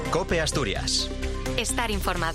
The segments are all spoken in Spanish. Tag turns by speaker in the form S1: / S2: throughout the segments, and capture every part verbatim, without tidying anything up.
S1: COPE Asturias.
S2: Estar informado.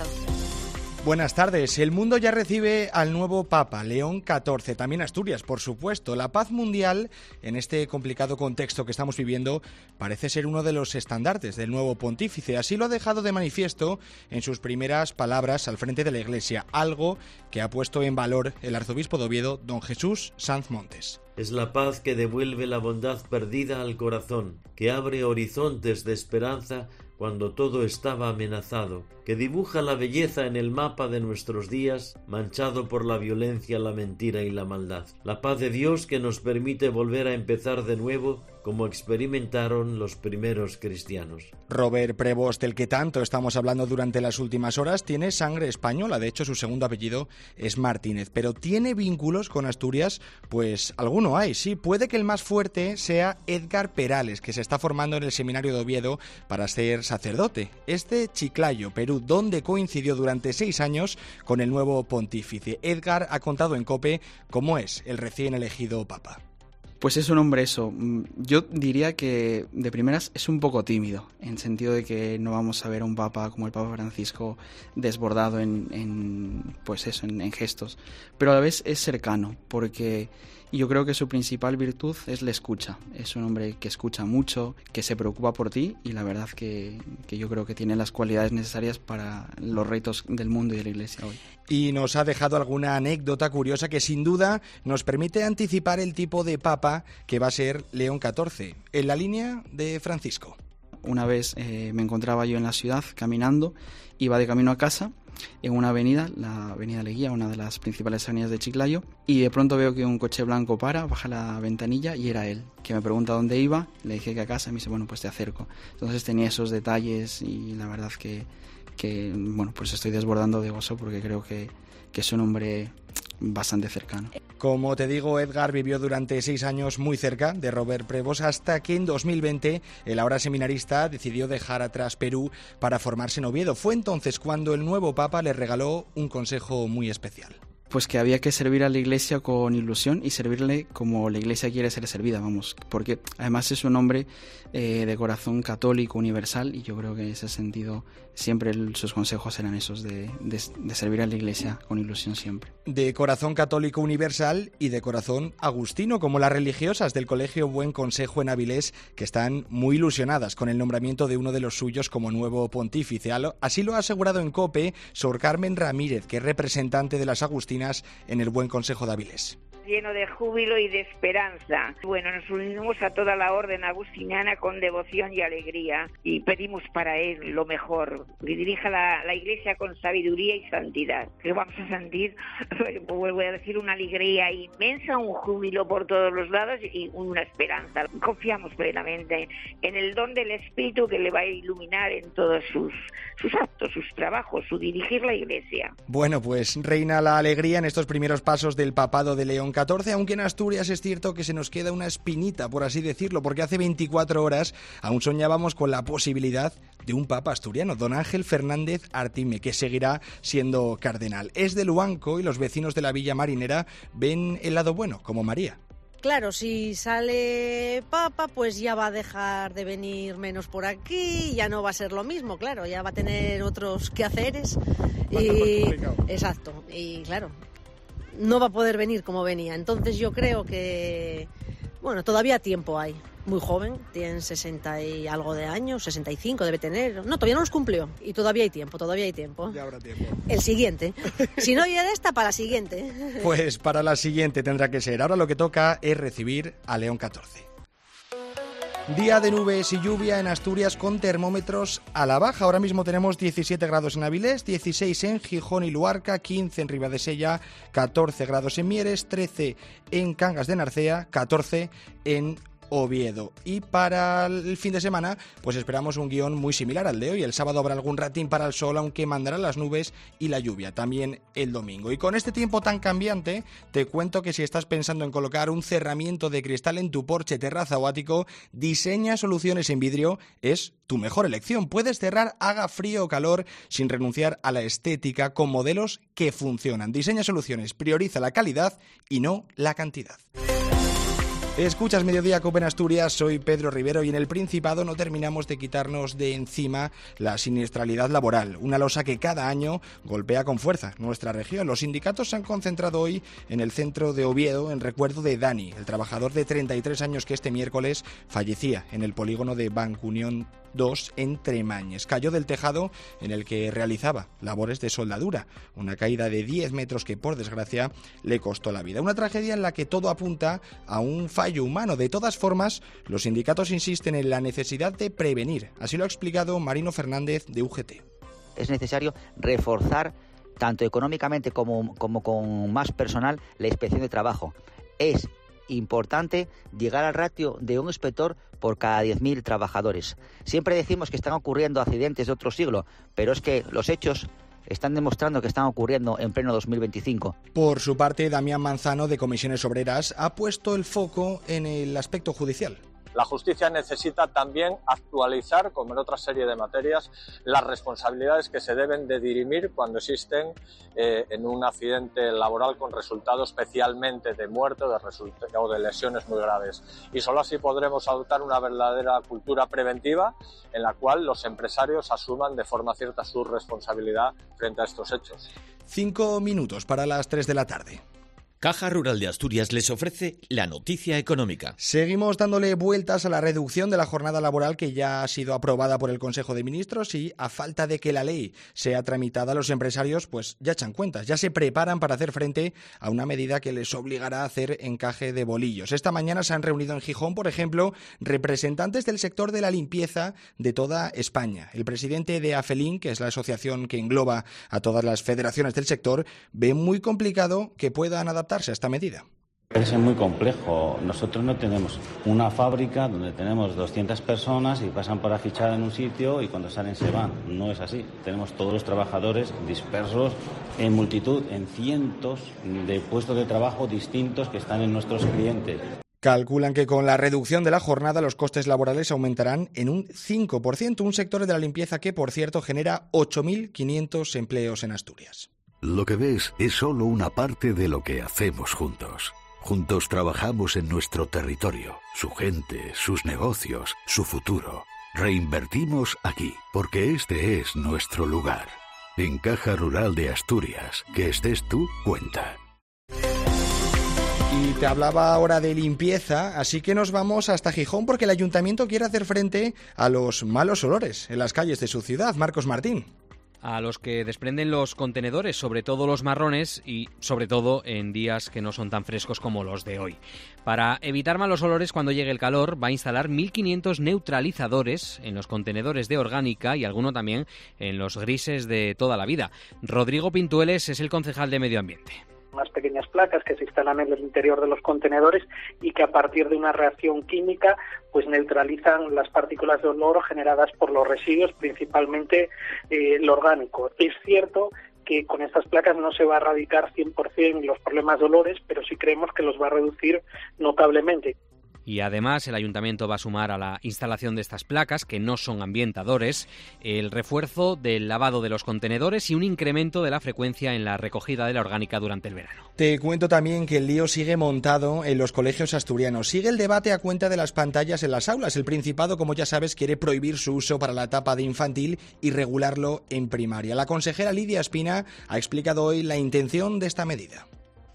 S3: Buenas tardes. El mundo ya recibe al nuevo Papa, León catorce. También Asturias, por supuesto. La paz mundial, en este complicado contexto que estamos viviendo, parece ser uno de los estandartes del nuevo pontífice. Así lo ha dejado de manifiesto en sus primeras palabras al frente de la Iglesia, algo que ha puesto en valor el arzobispo de Oviedo, don Jesús Sanz Montes.
S4: Es la paz que devuelve la bondad perdida al corazón, que abre horizontes de esperanza cuando todo estaba amenazado, que dibuja la belleza en el mapa de nuestros días, manchado por la violencia, la mentira y la maldad. La paz de Dios que nos permite volver a empezar de nuevo, como experimentaron los primeros cristianos.
S3: Robert Prevost, del que tanto estamos hablando durante las últimas horas, tiene sangre española. De hecho, su segundo apellido es Martínez. Pero ¿tiene vínculos con Asturias? Pues alguno hay, sí. Puede que el más fuerte sea Edgar Perales, que se está formando en el seminario de Oviedo para ser sacerdote. Es de Chiclayo, Perú, donde coincidió durante seis años con el nuevo pontífice. Edgar ha contado en COPE cómo es el recién elegido papa.
S5: Pues es un hombre eso, yo diría que de primeras es un poco tímido, en sentido de que no vamos a ver a un papa como el Papa Francisco desbordado en, en pues eso, en, en gestos, pero a la vez es cercano, porque yo creo que su principal virtud es la escucha. Es un hombre que escucha mucho, que se preocupa por ti y la verdad que, que yo creo que tiene las cualidades necesarias para los retos del mundo y de la Iglesia hoy.
S3: Y nos ha dejado alguna anécdota curiosa que sin duda nos permite anticipar el tipo de papa que va a ser León catorce, en la línea de Francisco.
S5: Una vez eh, me encontraba yo en la ciudad caminando, iba de camino a casa en una avenida, la avenida Leguía, una de las principales avenidas de Chiclayo, y de pronto veo que un coche blanco para, baja la ventanilla y era él, que me pregunta dónde iba, le dije que a casa, y me dice, bueno, pues te acerco. Entonces tenía esos detalles y la verdad que, que bueno, pues estoy desbordando de gozo porque creo que, que es un hombre bastante cercano.
S3: Como te digo, Edgar vivió durante seis años muy cerca de Robert Prevost hasta que en dos mil veinte el ahora seminarista decidió dejar atrás Perú para formarse en Oviedo. Fue entonces cuando el nuevo papa le regaló un consejo muy especial.
S5: Pues que había que servir a la Iglesia con ilusión y servirle como la Iglesia quiere ser servida, vamos, porque además es un hombre eh, de corazón católico universal y yo creo que en ese sentido siempre el, sus consejos eran esos de, de, de servir a la Iglesia con ilusión siempre.
S3: De corazón católico universal y de corazón agustino, como las religiosas del Colegio Buen Consejo en Avilés, que están muy ilusionadas con el nombramiento de uno de los suyos como nuevo pontífice. Así lo ha asegurado en COPE Sor Carmen Ramírez, que es representante de las agustinas en el Buen Consejo de Avilés.
S6: Lleno de júbilo y de esperanza. Bueno, nos unimos a toda la orden agustiniana con devoción y alegría y pedimos para él lo mejor, que dirija la, la Iglesia con sabiduría y santidad, que vamos a sentir, vuelvo a decir, una alegría inmensa, un júbilo por todos los lados y una esperanza. Confiamos plenamente en el don del Espíritu que le va a iluminar en todos sus, sus actos, sus trabajos, su dirigir la Iglesia.
S3: Bueno, pues reina la alegría en estos primeros pasos del papado de León catorce, aunque en Asturias es cierto que se nos queda una espinita, por así decirlo, porque hace veinticuatro horas aún soñábamos con la posibilidad de un papa asturiano, don Ángel Fernández Artime, que seguirá siendo cardenal. Es de Luanco y los vecinos de la Villa Marinera ven el lado bueno, como María.
S7: Claro, si sale papa, pues ya va a dejar de venir menos por aquí, ya no va a ser lo mismo, claro, ya va a tener otros quehaceres. Y exacto, y claro, no va a poder venir como venía. Entonces yo creo que, bueno, todavía tiempo hay. Muy joven, tiene sesenta y algo de años, sesenta y cinco debe tener. No, todavía no los cumplió. Y todavía hay tiempo, todavía hay tiempo.
S3: Ya habrá tiempo.
S7: El siguiente. Si no llega de esta, para la siguiente.
S3: Pues para la siguiente tendrá que ser. Ahora lo que toca es recibir a León catorce. Día de nubes y lluvia en Asturias con termómetros a la baja. Ahora mismo tenemos diecisiete grados en Avilés, dieciséis en Gijón y Luarca, quince en Ribadesella, catorce grados en Mieres, trece en Cangas de Narcea, catorce en Oviedo. Y para el fin de semana, pues esperamos un guión muy similar al de hoy. El sábado habrá algún ratín para el sol, aunque mandarán las nubes y la lluvia, también el domingo. Y con este tiempo tan cambiante, te cuento que si estás pensando en colocar un cerramiento de cristal en tu porche, terraza o ático, Diseña Soluciones en Vidrio es tu mejor elección. Puedes cerrar, haga frío o calor, sin renunciar a la estética, con modelos que funcionan. Diseña Soluciones prioriza la calidad y no la cantidad. Escuchas Mediodía Cope en Asturias, soy Pedro Rivero y en el Principado no terminamos de quitarnos de encima la siniestralidad laboral, una losa que cada año golpea con fuerza nuestra región. Los sindicatos se han concentrado hoy en el centro de Oviedo en recuerdo de Dani, el trabajador de treinta y tres años que este miércoles fallecía en el polígono de Bancunión dos en Tremañes. Cayó del tejado en el que realizaba labores de soldadura, una caída de diez metros que por desgracia le costó la vida. Una tragedia en la que todo apunta a un fallo humano. De todas formas, los sindicatos insisten en la necesidad de prevenir. Así lo ha explicado Marino Fernández de U G T.
S1: Es necesario reforzar tanto económicamente como, como con más personal la inspección de trabajo. Es importante llegar al ratio de un inspector por cada diez mil trabajadores. Siempre decimos que están ocurriendo accidentes de otro siglo, pero es que los hechos están demostrando que están ocurriendo en pleno dos mil veinticinco.
S3: Por su parte, Damián Manzano, de Comisiones Obreras, ha puesto el foco en el aspecto judicial.
S2: La justicia necesita también actualizar, como en otra serie de materias, las responsabilidades que se deben de dirimir cuando existen eh, en un accidente laboral con resultado especialmente de muerte o de, result- o de lesiones muy graves. Y solo así podremos adoptar una verdadera cultura preventiva en la cual los empresarios asuman de forma cierta su responsabilidad frente a estos hechos.
S3: Cinco minutos para las tres de la tarde.
S8: Caja Rural de Asturias les ofrece la noticia económica.
S3: Seguimos dándole vueltas a la reducción de la jornada laboral que ya ha sido aprobada por el Consejo de Ministros y, a falta de que la ley sea tramitada, los empresarios pues ya echan cuentas, ya se preparan para hacer frente a una medida que les obligará a hacer encaje de bolillos. Esta mañana se han reunido en Gijón, por ejemplo, representantes del sector de la limpieza de toda España. El presidente de AFELIN, que es la asociación que engloba a todas las federaciones del sector, ve muy complicado que puedan adaptar a esta medida.
S9: Es muy complejo. Nosotros no tenemos una fábrica donde tenemos doscientas personas y pasan para fichar en un sitio y cuando salen se van. No es así. Tenemos todos los trabajadores dispersos en multitud, en cientos de puestos de trabajo distintos que están en nuestros clientes.
S3: Calculan que con la reducción de la jornada los costes laborales aumentarán en un cinco por ciento, un sector de la limpieza que, por cierto, genera ocho mil quinientos empleos en Asturias.
S10: Lo que ves es solo una parte de lo que hacemos juntos. Juntos trabajamos en nuestro territorio, su gente, sus negocios, su futuro. Reinvertimos aquí, porque este es nuestro lugar. En Caja Rural de Asturias, que estés tú, cuenta.
S3: Y te hablaba ahora de limpieza, así que nos vamos hasta Gijón porque el ayuntamiento quiere hacer frente a los malos olores en las calles de su ciudad. Marcos Martín.
S11: A los que desprenden los contenedores, sobre todo los marrones y sobre todo en días que no son tan frescos como los de hoy. Para evitar malos olores cuando llegue el calor, va a instalar mil quinientos neutralizadores en los contenedores de orgánica y alguno también en los grises de toda la vida. Rodrigo Pintueles es el concejal de Medio Ambiente.
S12: Unas pequeñas placas que se instalan en el interior de los contenedores y que a partir de una reacción química pues neutralizan las partículas de olor generadas por los residuos, principalmente eh, el orgánico. Es cierto que con estas placas no se va a erradicar cien por ciento los problemas de olores, pero sí creemos que los va a reducir notablemente.
S11: Y además el ayuntamiento va a sumar a la instalación de estas placas, que no son ambientadores, el refuerzo del lavado de los contenedores y un incremento de la frecuencia en la recogida de la orgánica durante el verano.
S3: Te cuento también que el lío sigue montado en los colegios asturianos. Sigue el debate a cuenta de las pantallas en las aulas. El Principado, como ya sabes, quiere prohibir su uso para la etapa de infantil y regularlo en primaria. La consejera Lidia Espina ha explicado hoy la intención de esta medida.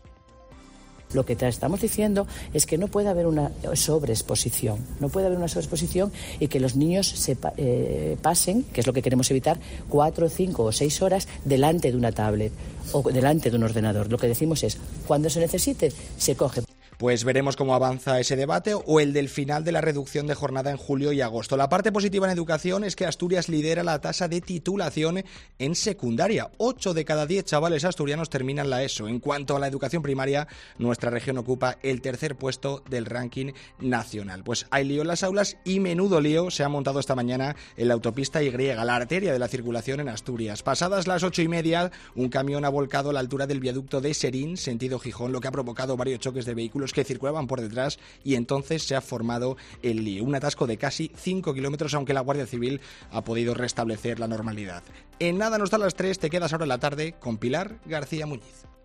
S13: Lo que te estamos diciendo es que no puede haber una sobreexposición, no puede haber una sobreexposición y que los niños se eh, pasen, que es lo que queremos evitar, cuatro, cinco o seis horas delante de una tablet o delante de un ordenador. Lo que decimos es, cuando se necesite, se coge.
S3: Pues veremos cómo avanza ese debate o el del final de la reducción de jornada en julio y agosto. La parte positiva en educación es que Asturias lidera la tasa de titulación en secundaria. Ocho de cada diez chavales asturianos terminan la ESO. En cuanto a la educación primaria, nuestra región ocupa el tercer puesto del ranking nacional. Pues hay lío en las aulas y menudo lío se ha montado esta mañana en la autopista Y, la arteria de la circulación en Asturias. Pasadas las ocho y media, un camión ha volcado a la altura del viaducto de Serín, sentido Gijón, lo que ha provocado varios choques de vehículos que circulaban por detrás y entonces se ha formado el lío. Un atasco de casi cinco kilómetros, aunque la Guardia Civil ha podido restablecer la normalidad. En nada nos da las tres, te quedas ahora en la tarde con Pilar García Muñiz.